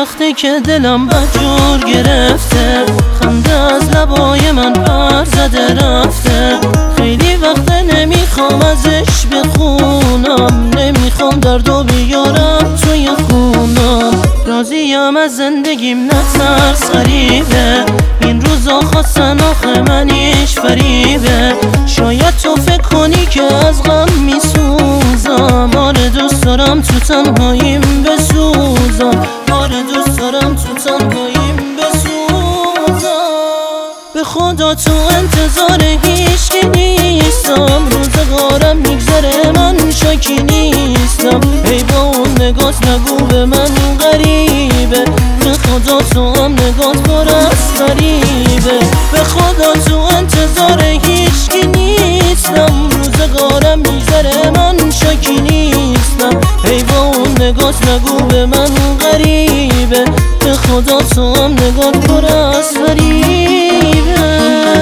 وقتی که دلم بدجور گرفته، خنده از لبای من پر زده رفته. خیلی وقت نمیخوام ازش بخونم، نمیخوام دردو بیارم توی خونم. راضیم از زندگیم نترس غریبه، این روزا خواستن آخه منیش فریبه. شاید تو فکر کنی که از غم میسوزم، آره دوست دارم تو تنهاییم بسوزم، آره دوست دارم تو تنهاییم بسوزم. به خدا تو انتظار هیچکی نیستم، روزگارم میگذره من شاکی نیستم. ای با اون نگات نگو به من غریبه، به خدا تو هم نگات پر از فریبه. به خدا تو انتظار هیچکی نیستم، روزگارم میگذره من شاکی نیستم. ای با اون نگات نگو به من غریبه، به خدا تو هم نگات پر از فریبه.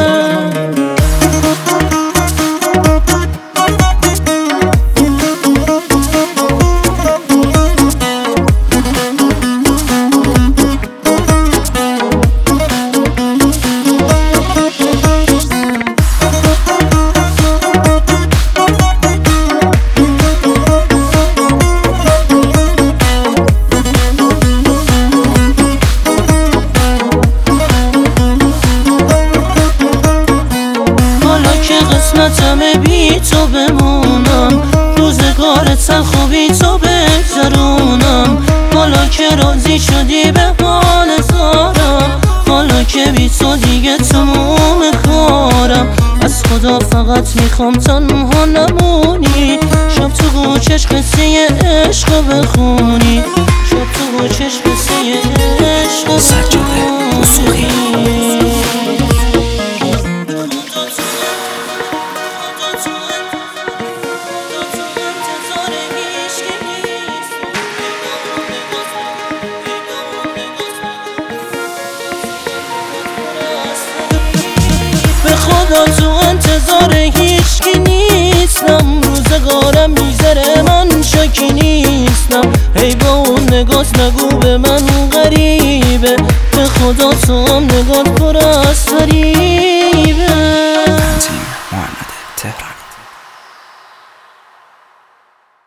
قسمتمه بی تو بمونم، روزگار تلخ و بی تو بگذرونم. حالا که راضی شدی به حال زارم، حالا که بی تو دیگه تموم کارم. از خدا فقط میخوام تنها نمونی، شب تو گوشش قصه عشق بخونی، شب تو گوشش قصه عشق بخونی. به خدا تو انتظار هیچکی نیستم، روزگارم میگذره من شاکی نیستم. ای با اون نگات نگو به من غریبه، به خدا تو هم نگات پر از فریبه. محمد تهران.